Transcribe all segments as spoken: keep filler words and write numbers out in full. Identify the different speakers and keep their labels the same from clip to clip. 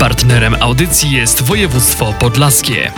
Speaker 1: Partnerem audycji jest województwo podlaskie.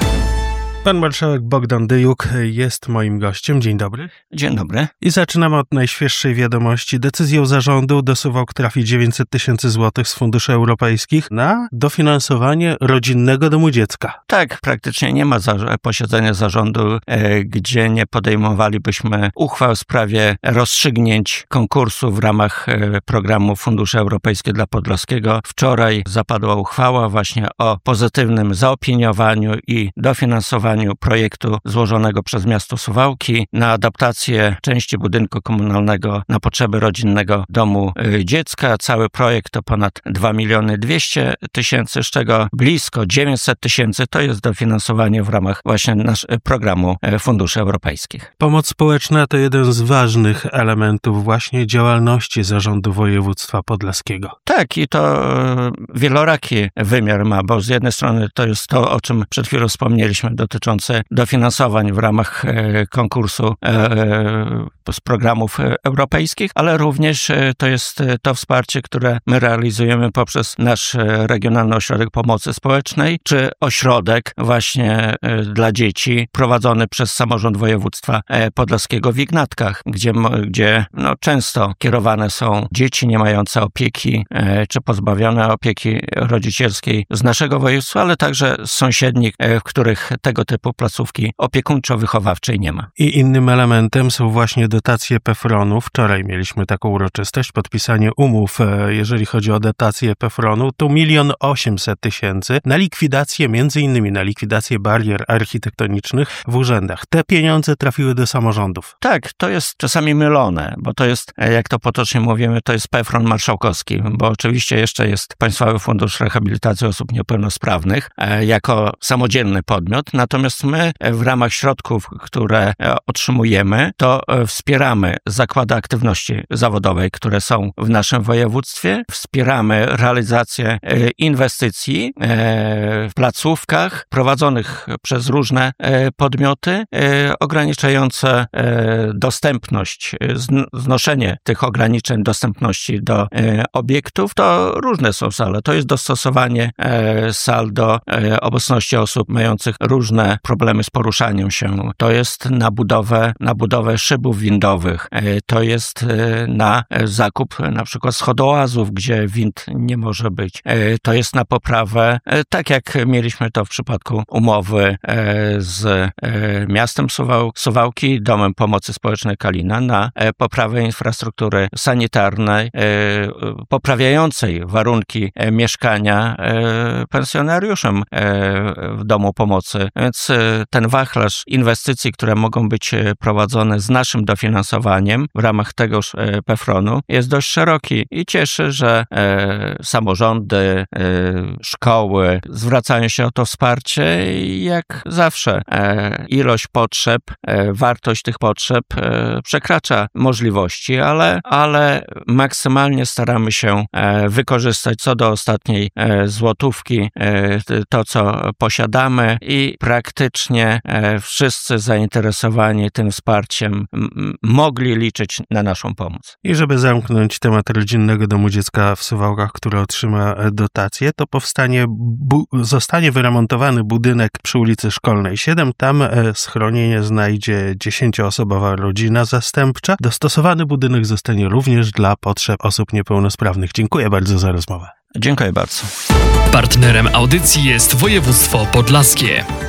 Speaker 2: Pan marszałek Bogdan Dyjuk jest moim gościem. Dzień dobry.
Speaker 3: Dzień dobry.
Speaker 2: I zaczynamy od najświeższej wiadomości. Decyzją zarządu do Suwałk trafi dziewięćset tysięcy złotych z funduszy europejskich na dofinansowanie rodzinnego domu dziecka.
Speaker 3: Tak, praktycznie nie ma za- posiedzenia zarządu, e, gdzie nie podejmowalibyśmy uchwał w sprawie rozstrzygnięć konkursu w ramach e, programu Fundusze Europejskie dla Podlaskiego. Wczoraj zapadła uchwała właśnie o pozytywnym zaopiniowaniu i dofinansowaniu projektu złożonego przez miasto Suwałki na adaptację części budynku komunalnego na potrzeby rodzinnego domu y, dziecka. Cały projekt to ponad dwa miliony dwieście tysięcy, z czego blisko dziewięćset tysięcy to jest dofinansowanie w ramach właśnie nasz, programu y, Funduszy Europejskich.
Speaker 2: Pomoc społeczna to jeden z ważnych elementów właśnie działalności Zarządu Województwa Podlaskiego.
Speaker 3: Tak, i to y, wieloraki wymiar ma, bo z jednej strony to jest to, o czym przed chwilą wspomnieliśmy, dotyczące dofinansowań w ramach e, konkursu e, z programów europejskich, ale również e, to jest to wsparcie, które my realizujemy poprzez nasz Regionalny Ośrodek Pomocy Społecznej, czy ośrodek właśnie e, dla dzieci prowadzony przez Samorząd Województwa e, Podlaskiego w Ignatkach, gdzie, gdzie no, często kierowane są dzieci nie mające opieki, e, czy pozbawione opieki rodzicielskiej z naszego województwa, ale także z sąsiednich, e, w których tego typu placówki opiekuńczo-wychowawczej nie ma.
Speaker 2: I innym elementem są właśnie dotacje PEFRON-u. Wczoraj mieliśmy taką uroczystość, podpisanie umów, jeżeli chodzi o dotację PEFRON-u, to milion osiemset tysięcy na likwidację, między innymi na likwidację barier architektonicznych w urzędach. Te pieniądze trafiły do samorządów.
Speaker 3: Tak, to jest czasami mylone, bo to jest, jak to potocznie mówimy, to jest PEFRON marszałkowski, bo oczywiście jeszcze jest Państwowy Fundusz Rehabilitacji Osób Niepełnosprawnych jako samodzielny podmiot. Natomiast my w ramach środków, które otrzymujemy, to wspieramy zakłady aktywności zawodowej, które są w naszym województwie. Wspieramy realizację inwestycji w placówkach prowadzonych przez różne podmioty, ograniczające dostępność, znoszenie tych ograniczeń dostępności do obiektów. To różne są sale. To jest dostosowanie sal do obecności osób mających różne problemy z poruszaniem się. To jest na budowę, na budowę szybów windowych. To jest na zakup na przykład schodołazów, gdzie wind nie może być. To jest na poprawę, tak jak mieliśmy to w przypadku umowy z miastem Suwał, Suwałki, Domem Pomocy Społecznej Kalina, na poprawę infrastruktury sanitarnej, poprawiającej warunki mieszkania pensjonariuszem w Domu Pomocy. Więc ten wachlarz inwestycji, które mogą być prowadzone z naszym dofinansowaniem w ramach tegoż PEFRON-u jest dość szeroki i cieszy, że e, samorządy, e, szkoły zwracają się o to wsparcie i jak zawsze e, ilość potrzeb, e, wartość tych potrzeb e, przekracza możliwości, ale, ale maksymalnie staramy się e, wykorzystać co do ostatniej e, złotówki e, to, co posiadamy i praktycznie e, wszyscy zainteresowani tym wsparciem m- mogli liczyć na naszą pomoc.
Speaker 2: I żeby zamknąć temat rodzinnego domu dziecka w Suwałkach, który otrzyma dotację, to powstanie, bu- zostanie wyremontowany budynek przy ulicy Szkolnej siedem. Tam e, schronienie znajdzie dziesięcioosobowa rodzina zastępcza. Dostosowany budynek zostanie również dla potrzeb osób niepełnosprawnych. Dziękuję bardzo za rozmowę.
Speaker 3: Dziękuję bardzo.
Speaker 1: Partnerem audycji jest województwo podlaskie.